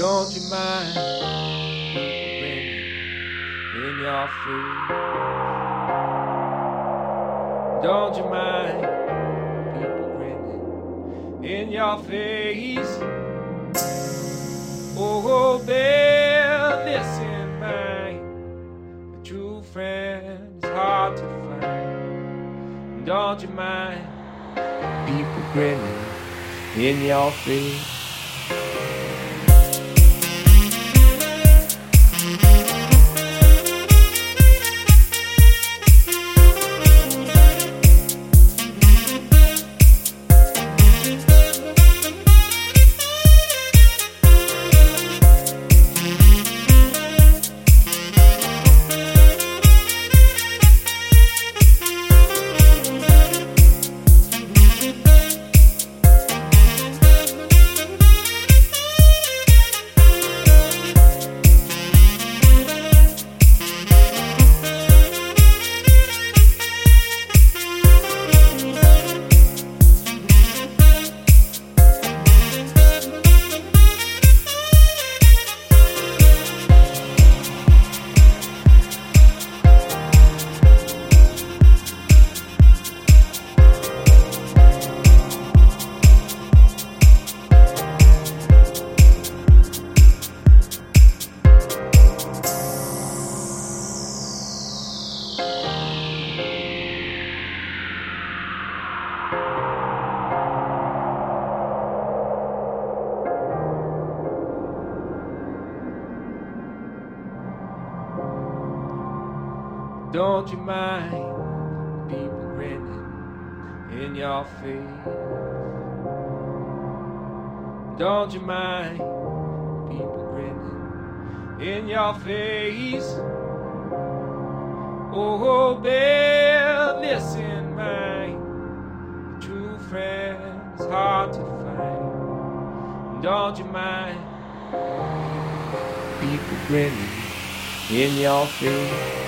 Don't you mind grinning in your face? Don't you mind people grinning in your face? Oh, babe, listen, man, a true friend is hard to find. Don't you mind people grinning in your face? Don't you mind people grinning in your face? Don't you mind people grinning in your face? Oh, babe, listen, man, a true friend's hard to find. Don't you mind people grinning in your face?